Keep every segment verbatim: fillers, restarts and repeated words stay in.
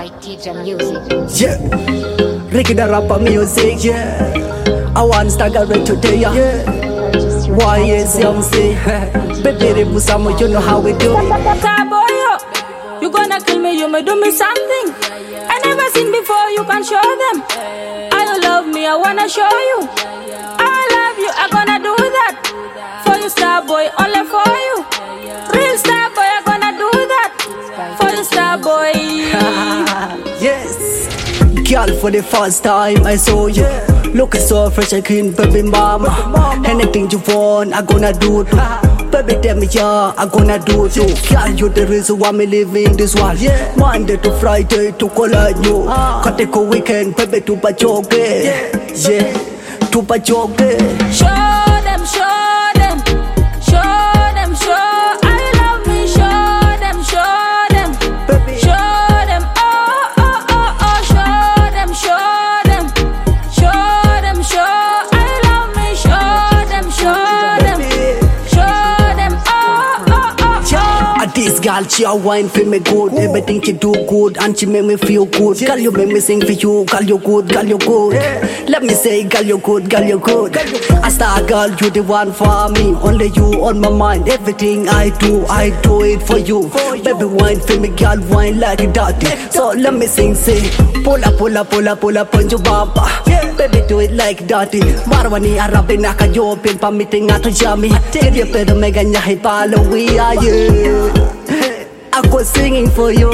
by Teacher Music. Yeah, Ricky the rapper music. Yeah, I want to start right today. Yeah, why is M C? Baby, Musamo, you know how we do it. Starboy, you gonna kill me? You may do me something I never seen before. You can show them. I love me. I wanna show you. I love you. I gonna do that for you, Starboy. Only for you. Real Starboy. I gonna do that for you, Starboy. Yes, girl, for the first time I saw you. Looking so fresh and clean, baby mama. Anything you want, I gonna do too. Baby, tell me, yeah, I gonna do too. Girl, you the reason why me live in this world. Monday to Friday to call on you. Cut take a weekend, baby, to Pajoke. Yeah, to Pajoke. Show them, show them, show them, show. I love me. Show them, show them, Baby, show them. Oh, oh, oh, oh. Show them, show them, show them, show. I love me. Show them, show them, show them. Oh, oh, oh, oh. yeah, this girl, she a wine for me good. Everything she do good and she make me feel good. Girl, you make me sing for you. Girl, you good, girl, you good. Let me say, girl, you good, girl, you good. I star girl, you the one for me. Only you on my mind. Everything I do, I do it for you. Baby, wine for me, girl, wine like a dirty. So let me sing, say, pull up, pull up, pull up, pull up on your bumper. Baby, do it like dirty. Marwani Arabi nakayopin pamiting ato jami. Kaya pero mega nyahe pala we are you. I could singing for you.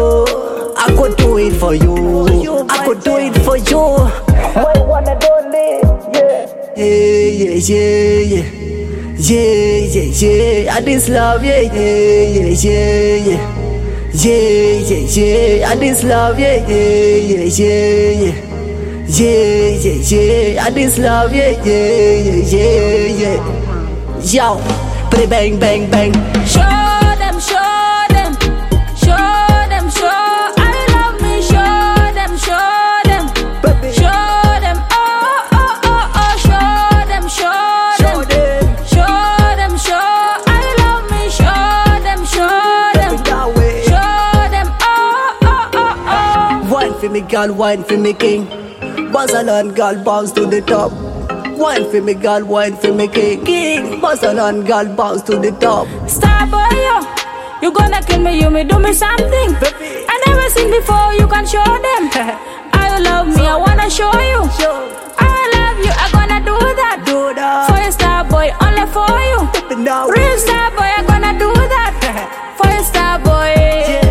I could do it for you. I could do it for you. Why wanna do it? Yeah, yeah, yeah, yeah, yeah, yeah, yeah. I just love yeah, yeah, yeah, yeah, yeah, yeah, yeah, yeah. I just love yeah, yeah, yeah, yeah, yeah, yeah, yeah, yeah. I just love yeah, yeah, yeah, yeah, yeah. Yo, play bang, bang, bang. Show them, show them, show them, show. I love me. Show them, show them, Baby, show them. Oh, oh, oh, oh. Show them, show show them, them. show them, show. I love me. Show them, show them, Baby, that way. show them. Oh, oh, oh, oh. Wine for me, girl, wine for me, king. Barcelona girl, bounce to the top. Wine for me, girl, wine for me, king. King. Barcelona girl, bounce to the top. Starboy, yo, you gonna kill me? You may do me something Baby, I never seen before. You can show them. I love me. I wanna show you. show. I love you. I gonna do that Do that. for you, Starboy. Only for you. Baby, now. Real Starboy. I gonna do that for you, Starboy.